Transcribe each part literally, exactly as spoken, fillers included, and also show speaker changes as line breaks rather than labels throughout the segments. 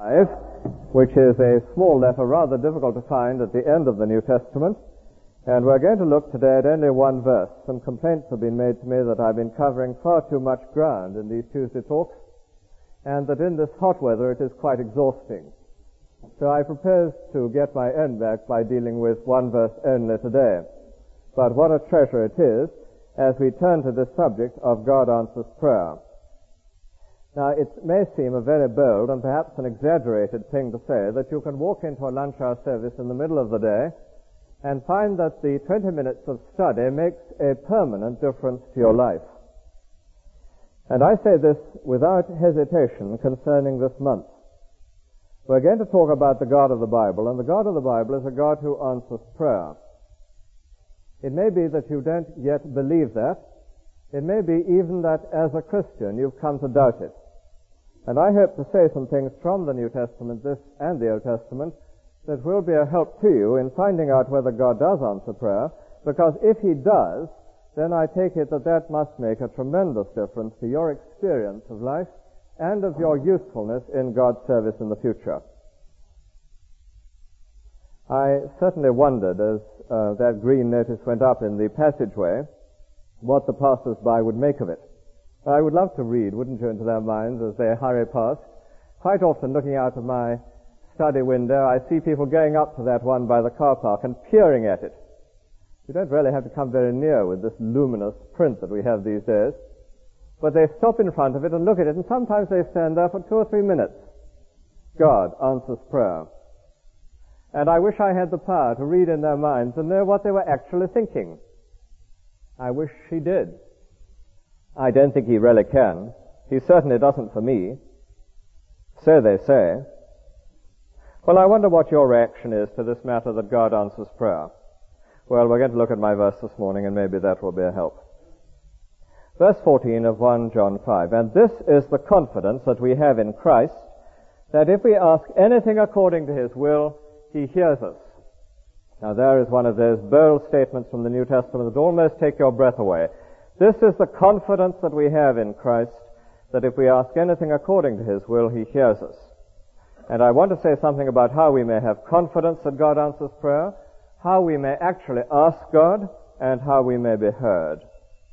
five, which is a small letter rather difficult to find at the end of the New Testament. And we're going to look today at only one verse. Some complaints have been made to me that I've been covering far too much ground in these Tuesday talks, and that in this hot weather it is quite exhausting. So I propose to get my own back by dealing with one verse only today. But what a treasure it is as we turn to this subject of God answers prayer. Now, it may seem a very bold and perhaps an exaggerated thing to say that you can walk into a lunch hour service in the middle of the day and find that the twenty minutes of study makes a permanent difference to your life. And I say this without hesitation concerning this month. We're going to talk about the God of the Bible, and the God of the Bible is a God who answers prayer. It may be that you don't yet believe that. It may be even that as a Christian you've come to doubt it. And I hope to say some things from the New Testament, this and the Old Testament, that will be a help to you in finding out whether God does answer prayer, because if He does, then I take it that that must make a tremendous difference to your experience of life and of your usefulness in God's service in the future. I certainly wondered as uh, that green notice went up in the passageway what the passers-by would make of it. I would love to read, wouldn't you, into their minds as they hurry past. Quite often, looking out of my study window, I see people going up to that one by the car park and peering at it. You don't really have to come very near with this luminous print that we have these days. But they stop in front of it and look at it, and sometimes they stand there for two or three minutes. God answers prayer. And I wish I had the power to read in their minds and know what they were actually thinking. I wish He did. I don't think He really can. He certainly doesn't for me. So they say. Well, I wonder what your reaction is to this matter that God answers prayer. Well, we're going to look at my verse this morning, and maybe that will be a help. Verse fourteen of First John five, and this is the confidence that we have in Christ, that if we ask anything according to His will, He hears us. Now there is one of those bold statements from the New Testament that almost take your breath away. This is the confidence that we have in Christ, that if we ask anything according to His will, He hears us. And I want to say something about how we may have confidence that God answers prayer, how we may actually ask God, and how we may be heard.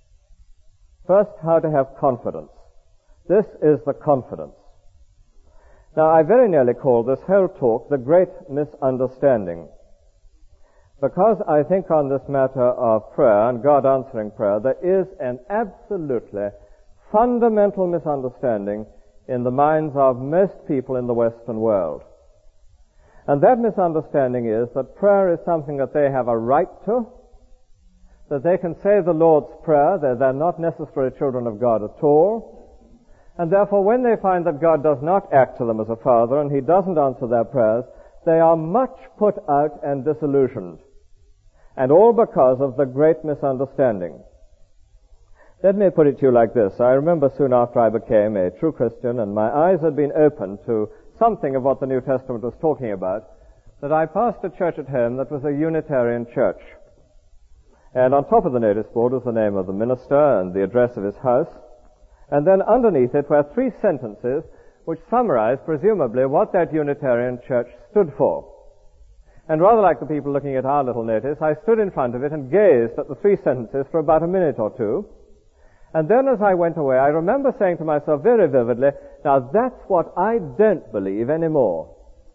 First, how to have confidence. This is the confidence. Now, I very nearly call this whole talk the great misunderstanding. Because I think on this matter of prayer and God answering prayer, there is an absolutely fundamental misunderstanding in the minds of most people in the Western world. And that misunderstanding is that prayer is something that they have a right to, that they can say the Lord's Prayer, that they're not necessarily children of God at all, and therefore when they find that God does not act to them as a father and He doesn't answer their prayers, they are much put out and disillusioned. And all because of the great misunderstanding. Let me put it to you like this. I remember soon after I became a true Christian and my eyes had been opened to something of what the New Testament was talking about, that I passed a church at home that was a Unitarian church. And on top of the notice board was the name of the minister and the address of his house. And then underneath it were three sentences which summarized, presumably, what that Unitarian church stood for. And rather like the people looking at our little notice, I stood in front of it and gazed at the three sentences for about a minute or two. And then as I went away, I remember saying to myself very vividly, now that's what I don't believe anymore.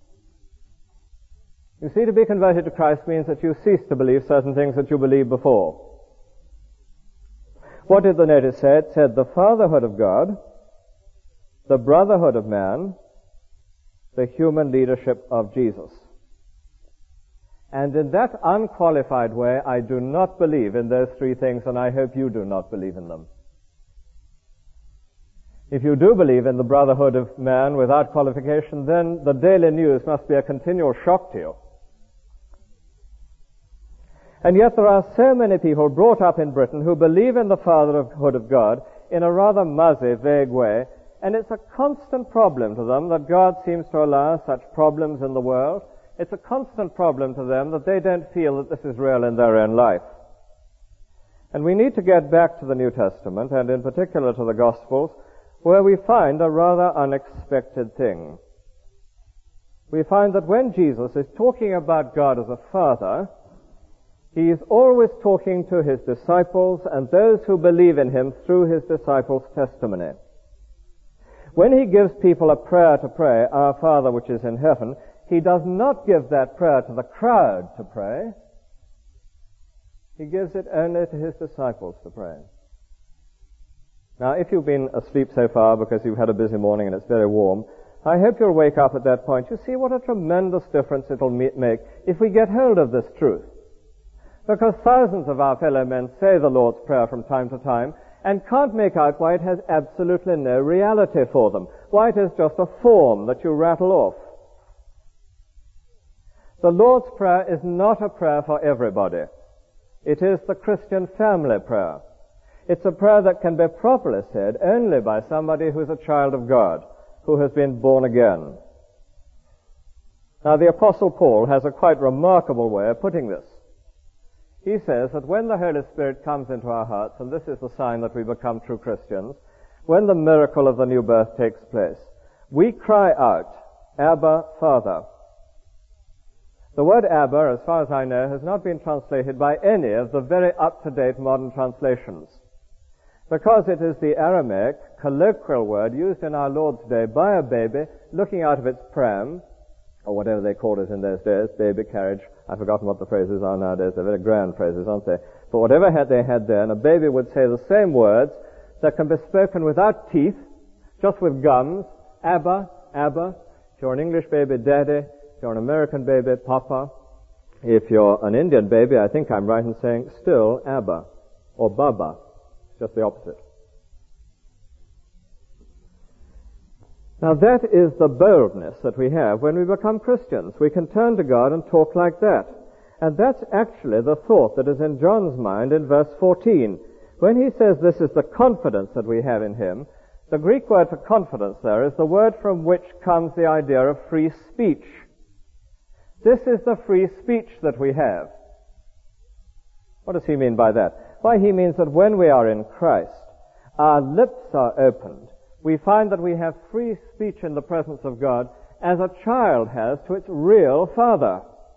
You see, to be converted to Christ means that you cease to believe certain things that you believed before. What did the notice say? It said the fatherhood of God, the brotherhood of man, the human leadership of Jesus. And in that unqualified way, I do not believe in those three things, and I hope you do not believe in them. If you do believe in the brotherhood of man without qualification, then the daily news must be a continual shock to you. And yet there are so many people brought up in Britain who believe in the fatherhood of God in a rather muzzy, vague way, and it's a constant problem to them that God seems to allow such problems in the world. It's a constant problem to them that they don't feel that this is real in their own life. And we need to get back to the New Testament, and in particular to the Gospels, where we find a rather unexpected thing. we find that when Jesus is talking about God as a Father, he is always talking to his disciples and those who believe in him through his disciples' testimony. When he gives people a prayer to pray, Our Father which is in heaven, he does not give that prayer to the crowd to pray. He gives it only to his disciples to pray. Now, if you've been asleep so far because you've had a busy morning and it's very warm, I hope you'll wake up at that point. You see what a tremendous difference it'll make if we get hold of this truth. Because thousands of our fellow men say the Lord's Prayer from time to time and can't make out why it has absolutely no reality for them, why it is just a form that you rattle off. The Lord's Prayer is not a prayer for everybody. It is the Christian family prayer. It's a prayer that can be properly said only by somebody who is a child of God, who has been born again. Now, the Apostle Paul has a quite remarkable way of putting this. He says that when the Holy Spirit comes into our hearts, and this is the sign that we become true Christians, when the miracle of the new birth takes place, we cry out, Abba, Father. The word Abba, as far as I know, has not been translated by any of the very up-to-date modern translations, because it is the Aramaic colloquial word used in our Lord's day by a baby looking out of its pram, or whatever they called it in those days, baby carriage. I've forgotten what the phrases are nowadays. They're very grand phrases, aren't they? But whatever had they had then, a baby would say the same words that can be spoken without teeth, just with gums. Abba, Abba. If you're an English baby, Daddy. If you're an American baby, Papa. If you're an Indian baby, I think I'm right in saying still Abba or Baba. It's just the opposite. Now that is the boldness that we have when we become Christians. We can turn to God and talk like that. And that's actually the thought that is in John's mind in verse fourteen. When he says this is the confidence that we have in him, the Greek word for confidence there is the word from which comes the idea of free speech. This is the free speech that we have. What does he mean by that? Why, he means that when we are in Christ, our lips are opened. We find that we have free speech in the presence of God as a child has to its real father.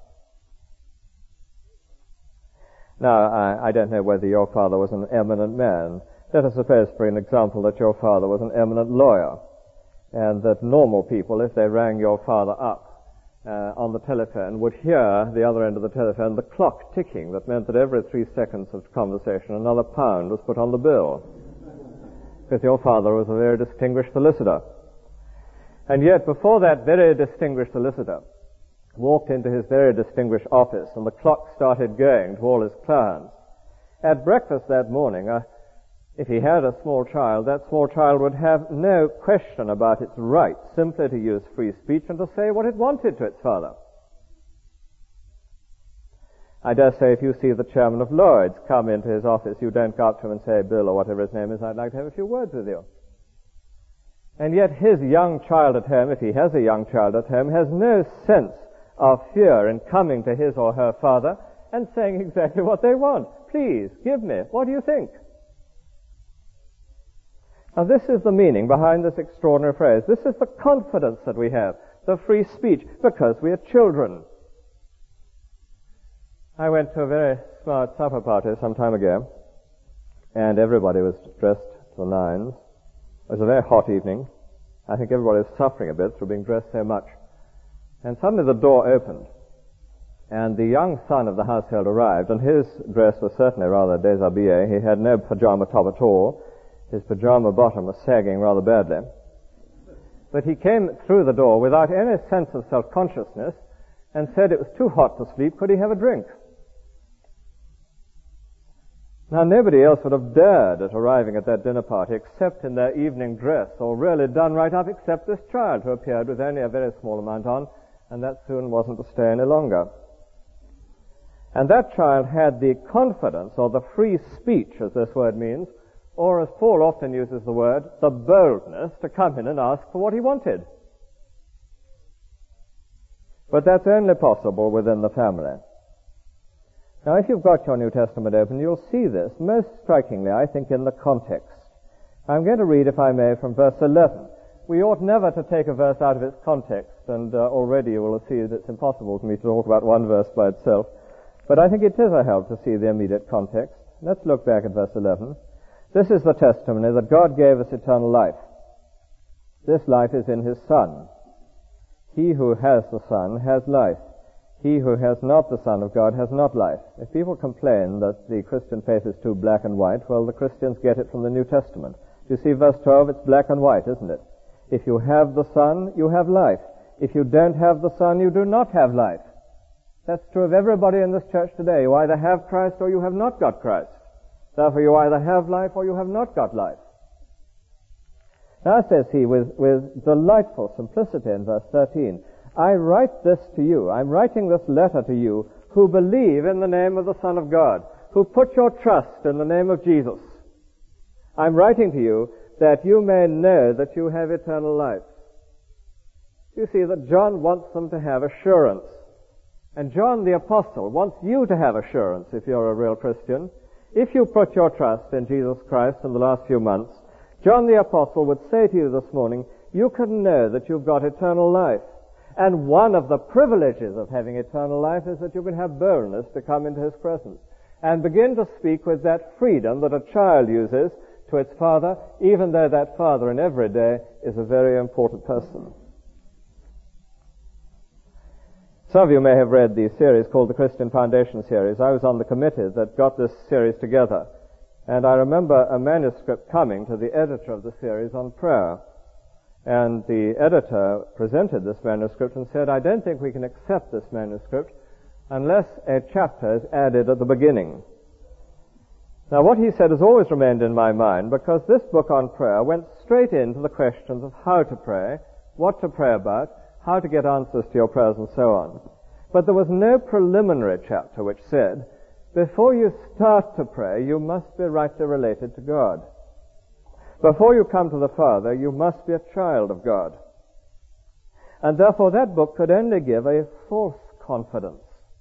Now, I, I don't know whether your father was an eminent man. Let us suppose, for an example, that your father was an eminent lawyer, and that normal people, if they rang your father up uh, on the telephone, would hear the other end of the telephone the clock ticking. That meant that every three seconds of conversation another pound was put on the bill, because your father was a very distinguished solicitor. And yet, before that very distinguished solicitor walked into his very distinguished office and the clock started going to all his clients, at breakfast that morning, uh, if he had a small child, that small child would have no question about its right simply to use free speech and to say what it wanted to its father. I dare say if you see the chairman of Lloyd's come into his office, you don't go up to him and say, Bill, or whatever his name is, I'd like to have a few words with you. And yet his young child at home, if he has a young child at home, has no sense of fear in coming to his or her father and saying exactly what they want. Please, give me. What do you think? Now this is the meaning behind this extraordinary phrase. This is the confidence that we have, the free speech, because we are children. I went to a very smart supper party some time ago, and everybody was dressed to the nines. It was a very hot evening. I think everybody was suffering a bit through being dressed so much. And suddenly the door opened, and the young son of the household arrived, and his dress was certainly rather déshabillé. He had no pajama top at all. His pajama bottom was sagging rather badly. But he came through the door without any sense of self-consciousness and said it was too hot to sleep. Could he have a drink? Now, nobody else would have dared at arriving at that dinner party except in their evening dress, or really done right up, except this child who appeared with only a very small amount on, and that soon wasn't to stay any longer. And that child had the confidence, or the free speech, as this word means, or as Paul often uses the word, the boldness to come in and ask for what he wanted. But that's only possible within the family. Now, if you've got your New Testament open, you'll see this most strikingly, I think, in the context. I'm going to read, if I may, from verse eleven. we ought never to take a verse out of its context, and uh, already you will see that it's impossible for me to talk about one verse by itself. But I think it is a help to see the immediate context. Let's look back at verse eleven. This is the testimony that God gave us eternal life. This life is in His Son. He who has the Son has life. He who has not the Son of God has not life. If people complain that the Christian faith is too black and white, well, the Christians get it from the New Testament. You see, verse twelve, it's black and white, isn't it? If you have the Son, you have life. If you don't have the Son, you do not have life. That's true of everybody in this church today. You either have Christ or you have not got Christ. Therefore, you either have life or you have not got life. Now, says he, with, with delightful simplicity in verse thirteen, I write this to you, I'm writing this letter to you, who believe in the name of the Son of God, who put your trust in the name of Jesus. I'm writing to you that you may know that you have eternal life. You see that John wants them to have assurance. And John the Apostle wants you to have assurance if you're a real Christian. If you put your trust in Jesus Christ in the last few months, John the Apostle would say to you this morning, you can know that you've got eternal life. And one of the privileges of having eternal life is that you can have boldness to come into His presence and begin to speak with that freedom that a child uses to its father, even though that father in every day is a very important person. Some of you may have read the series called the Christian Foundation Series. I was on the committee that got this series together. And I remember a manuscript coming to the editor of the series on prayer. And the editor presented this manuscript and said, I don't think we can accept this manuscript unless a chapter is added at the beginning. Now, what he said has always remained in my mind, because this book on prayer went straight into the questions of how to pray, what to pray about, how to get answers to your prayers, and so on. But there was no preliminary chapter which said, before you start to pray, you must be rightly related to God. Before you come to the Father, you must be a child of God. And therefore that book could only give a false confidence.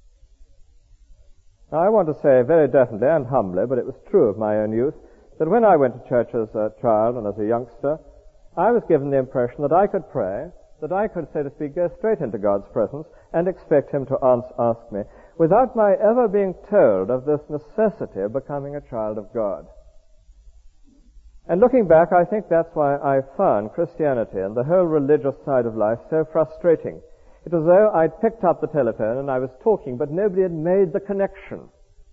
Now I want to say very definitely and humbly, but it was true of my own youth, that when I went to church as a child and as a youngster, I was given the impression that I could pray, that I could, so to speak, go straight into God's presence and expect Him to ask me, without my ever being told of this necessity of becoming a child of God. And looking back, I think that's why I found Christianity and the whole religious side of life so frustrating. It was as though I'd picked up the telephone and I was talking, but nobody had made the connection.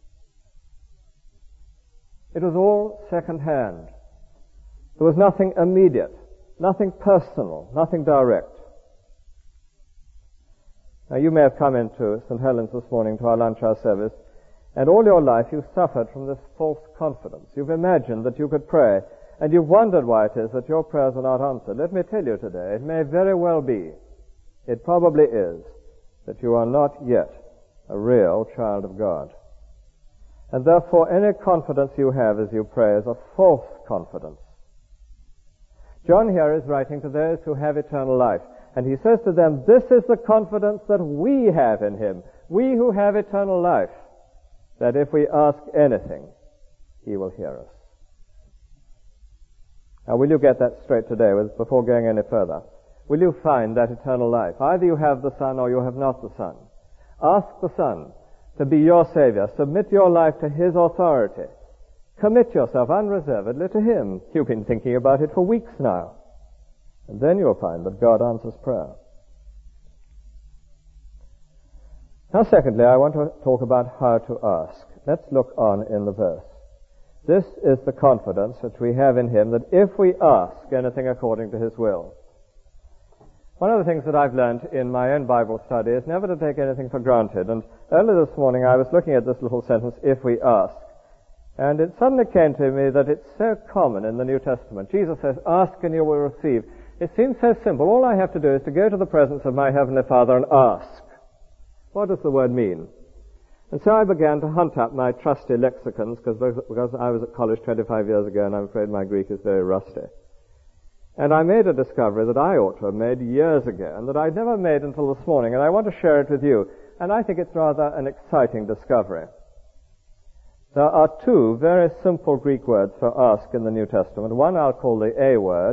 It was all second-hand. There was nothing immediate, nothing personal, nothing direct. Now, you may have come into Saint Helens this morning to our lunch hour service, and all your life you've suffered from this false confidence. You've imagined that you could pray, and you've wondered why it is that your prayers are not answered. Let me tell you today, it may very well be, it probably is, that you are not yet a real child of God. And therefore any confidence you have as you pray is a false confidence. John here is writing to those who have eternal life, and he says to them, this is the confidence that we have in Him, we who have eternal life, that if we ask anything, He will hear us. Now, will you get that straight today with, before going any further? Will you find that eternal life? Either you have the Son or you have not the Son. Ask the Son to be your Savior. Submit your life to His authority. Commit yourself unreservedly to Him. You've been thinking about it for weeks now. And then you'll find that God answers prayer. Now, secondly, I want to talk about how to ask. Let's look on in the verse. This is the confidence which we have in Him, that if we ask anything according to His will. One of the things that I've learned in my own Bible study is never to take anything for granted. And early this morning I was looking at this little sentence, if we ask. And it suddenly came to me that it's so common in the New Testament. Jesus says, ask and you will receive. It seems so simple. All I have to do is to go to the presence of my Heavenly Father and ask. What does the word mean? And so I began to hunt up my trusty lexicons, because, because I was at college twenty-five years ago, and I'm afraid my Greek is very rusty. And I made a discovery that I ought to have made years ago, and that I'd never made until this morning, and I want to share it with you. And I think it's rather an exciting discovery. There are two very simple Greek words for ask in the New Testament. One I'll call the A word,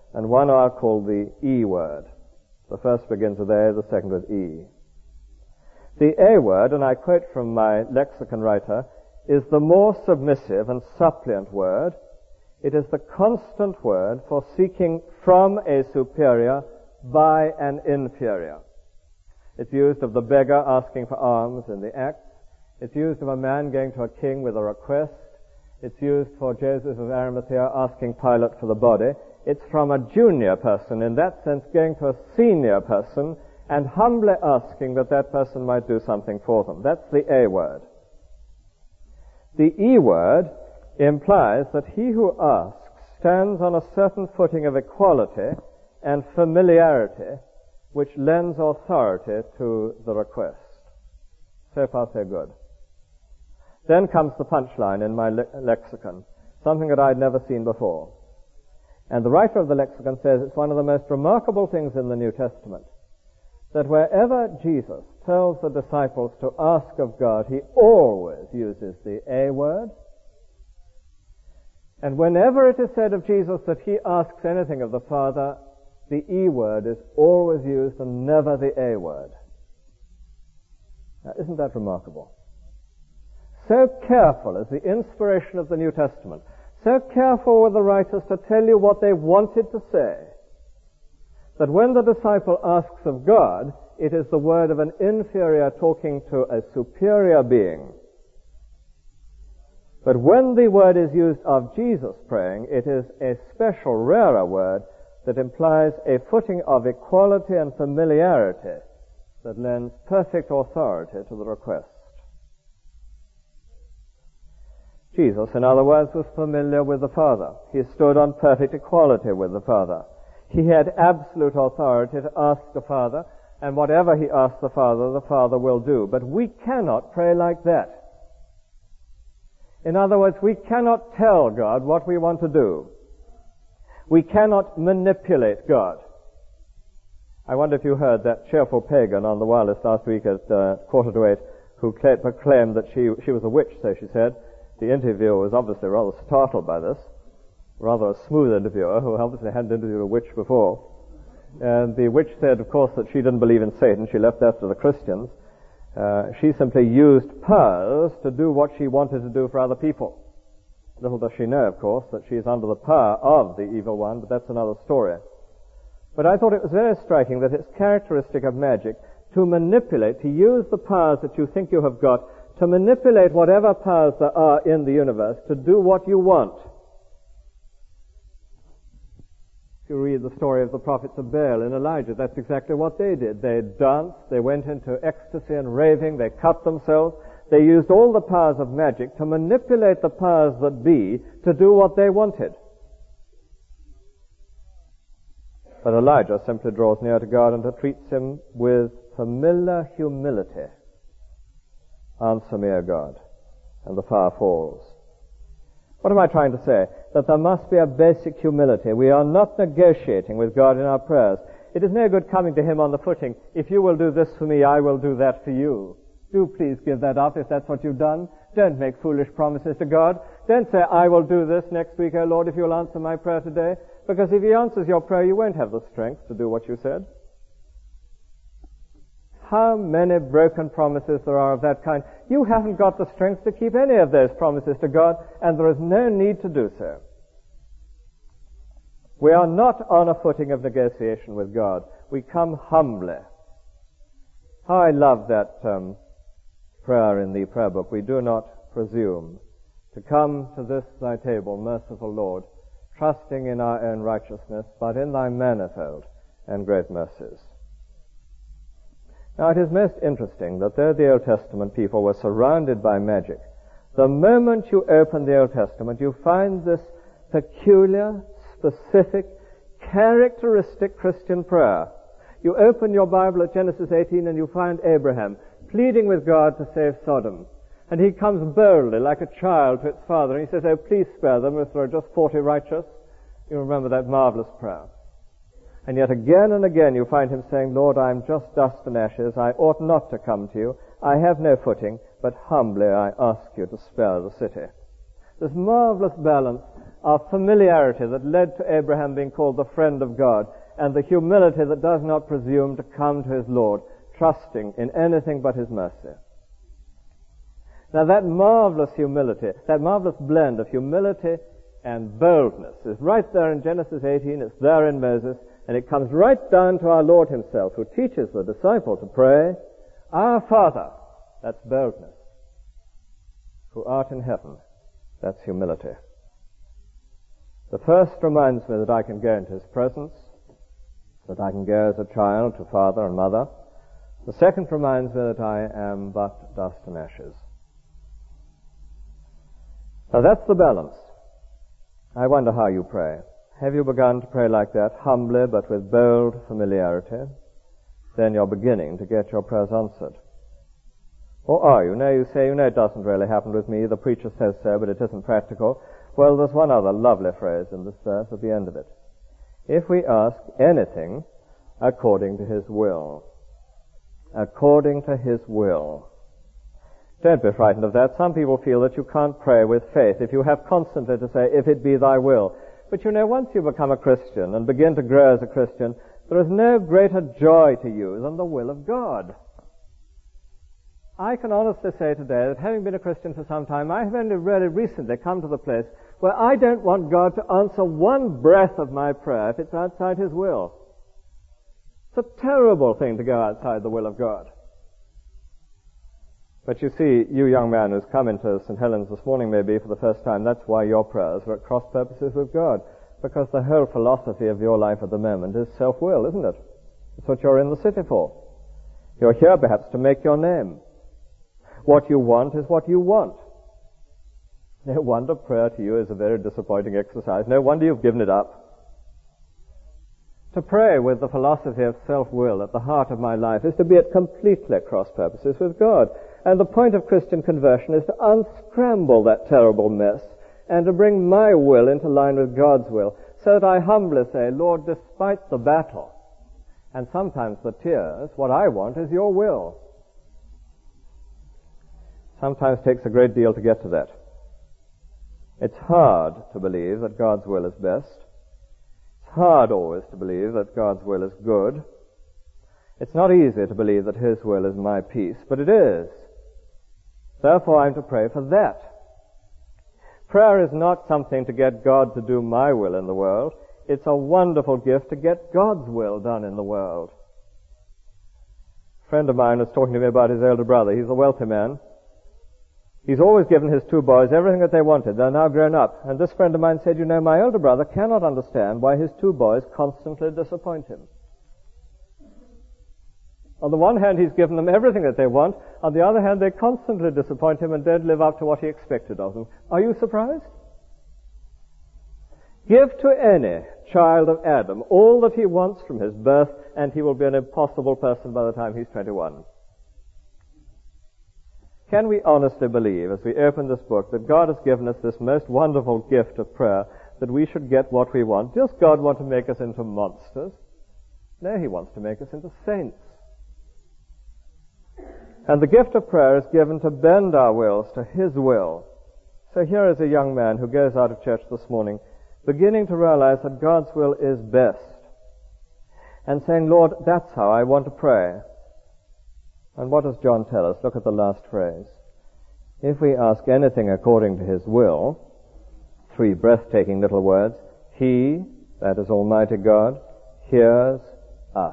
and one are called the E word. The first begins with A, the second with E. The A word, and I quote from my lexicon writer, is the more submissive and suppliant word. It is the constant word for seeking from a superior by an inferior. It's used of the beggar asking for alms in the Acts. It's used of a man going to a king with a request. It's used for Joseph of Arimathea asking Pilate for the body. It's from a junior person, in that sense, going to a senior person and humbly asking that that person might do something for them. That's the A word. The E word implies that he who asks stands on a certain footing of equality and familiarity which lends authority to the request. So far, so good. Then comes the punchline in my le- lexicon, something that I'd never seen before. And the writer of the lexicon says it's one of the most remarkable things in the New Testament that wherever Jesus tells the disciples to ask of God, he always uses the A word. And whenever it is said of Jesus that he asks anything of the Father, the E word is always used and never the A word. Now, isn't that remarkable? So careful is the inspiration of the New Testament, so careful were the writers to tell you what they wanted to say, that when the disciple asks of God, it is the word of an inferior talking to a superior being. But when the word is used of Jesus praying, it is a special, rarer word that implies a footing of equality and familiarity that lends perfect authority to the request. Jesus, in other words, was familiar with the Father. He stood on perfect equality with the Father. He had absolute authority to ask the Father, and whatever he asks the Father, the Father will do. But we cannot pray like that. In other words, we cannot tell God what we want to do. We cannot manipulate God. I wonder if you heard that cheerful pagan on the wireless last week at uh, quarter to eight who proclaimed that she, she was a witch, so she said. The interviewer was obviously rather startled by this. Rather a smooth interviewer who obviously hadn't interviewed a witch before. And the witch said, of course, that she didn't believe in Satan. She left that to the Christians. Uh, she simply used powers to do what she wanted to do for other people. Little does she know, of course, that she is under the power of the evil one, but that's another story. But I thought it was very striking that it's characteristic of magic to manipulate, to use the powers that you think you have got, to manipulate whatever powers there are in the universe to do what you want. If you read the story of the prophets of Baal and Elijah, that's exactly what they did. They danced, they went into ecstasy and raving, they cut themselves. They used all the powers of magic to manipulate the powers that be to do what they wanted. But Elijah simply draws near to God and treats him with familiar humility. Answer me, O God. And the fire falls. What am I trying to say? That there must be a basic humility. We are not negotiating with God in our prayers. It is no good coming to him on the footing, if you will do this for me, I will do that for you. Do please give that up if that's what you've done. Don't make foolish promises to God. Don't say, I will do this next week, O Lord, if you'll answer my prayer today. Because if he answers your prayer, you won't have the strength to do what you said. How many broken promises there are of that kind. You haven't got the strength to keep any of those promises to God, and there is no need to do so. We are not on a footing of negotiation with God. We come humbly. How I love that um, prayer in the prayer book. We do not presume to come to this thy table, merciful Lord, trusting in our own righteousness, but in thy manifold and great mercies. Now, it is most interesting that though the Old Testament people were surrounded by magic, the moment you open the Old Testament, you find this peculiar, specific, characteristic Christian prayer. You open your Bible at Genesis eighteen and you find Abraham pleading with God to save Sodom. And he comes boldly like a child to its father and he says, oh, please spare them if there are just forty righteous. You remember that marvelous prayer. And yet again and again you find him saying, Lord, I am just dust and ashes. I ought not to come to you. I have no footing, but humbly I ask you to spare the city. This marvelous balance of familiarity that led to Abraham being called the friend of God, and the humility that does not presume to come to his Lord, trusting in anything but his mercy. Now that marvelous humility, that marvelous blend of humility and boldness is right there in Genesis eighteen, it's there in Moses, and it comes right down to our Lord himself, who teaches the disciple to pray, Our Father, that's boldness, who art in heaven, that's humility. The first reminds me that I can go into his presence, that I can go as a child to father and mother. The second reminds me that I am but dust and ashes. Now that's the balance. I wonder how you pray. Have you begun to pray like that, humbly but with bold familiarity? Then you're beginning to get your prayers answered. Or are you? Now you say, you know, it doesn't really happen with me. The preacher says so, but it isn't practical. Well, there's one other lovely phrase in this verse at the end of it. If we ask anything according to his will. According to his will. Don't be frightened of that. Some people feel that you can't pray with faith if you have constantly to say, if it be thy will. But you know, once you become a Christian and begin to grow as a Christian, there is no greater joy to you than the will of God. I can honestly say today that having been a Christian for some time, I have only really recently come to the place where I don't want God to answer one breath of my prayer if it's outside his will. It's a terrible thing to go outside the will of God. But you see, you young man who's come into Saint Helens this morning maybe for the first time, that's why your prayers are at cross purposes with God. Because the whole philosophy of your life at the moment is self-will, isn't it? It's what you're in the city for. You're here perhaps to make your name. What you want is what you want. No wonder prayer to you is a very disappointing exercise. No wonder you've given it up. To pray with the philosophy of self-will at the heart of my life is to be at completely cross purposes with God. And the point of Christian conversion is to unscramble that terrible mess and to bring my will into line with God's will, so that I humbly say, Lord, despite the battle and sometimes the tears, what I want is your will. Sometimes takes a great deal to get to that. It's hard to believe that God's will is best. It's hard always to believe that God's will is good. It's not easy to believe that his will is my peace, but it is. Therefore, I'm to pray for that. Prayer is not something to get God to do my will in the world. It's a wonderful gift to get God's will done in the world. A friend of mine was talking to me about his elder brother. He's a wealthy man. He's always given his two boys everything that they wanted. They're now grown up. And this friend of mine said, you know, my elder brother cannot understand why his two boys constantly disappoint him. On the one hand, he's given them everything that they want. On the other hand, they constantly disappoint him and don't live up to what he expected of them. Are you surprised? Give to any child of Adam all that he wants from his birth, and he will be an impossible person by the time he's twenty-one. Can we honestly believe, as we open this book, that God has given us this most wonderful gift of prayer, that we should get what we want? Does God want to make us into monsters? No, he wants to make us into saints. And the gift of prayer is given to bend our wills to his will. So here is a young man who goes out of church this morning, beginning to realize that God's will is best, and saying, Lord, that's how I want to pray. And what does John tell us? Look at the last phrase. If we ask anything according to his will, three breathtaking little words, he, that is Almighty God, hears us.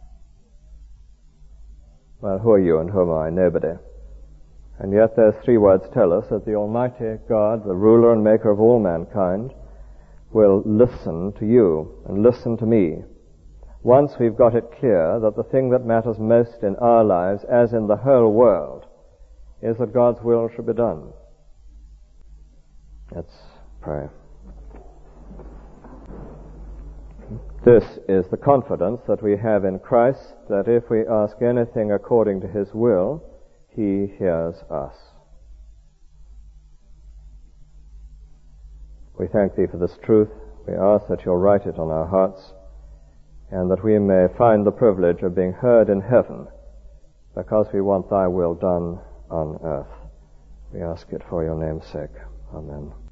Well, who are you and who am I? Nobody. And yet those three words tell us that the Almighty God, the ruler and maker of all mankind, will listen to you and listen to me. Once we've got it clear that the thing that matters most in our lives, as in the whole world, is that God's will should be done. Let's pray. This is the confidence that we have in Christ, that if we ask anything according to his will, he hears us. We thank thee for this truth. We ask that you'll write it on our hearts, and that we may find the privilege of being heard in heaven, because we want thy will done on earth. We ask it for your name's sake. Amen.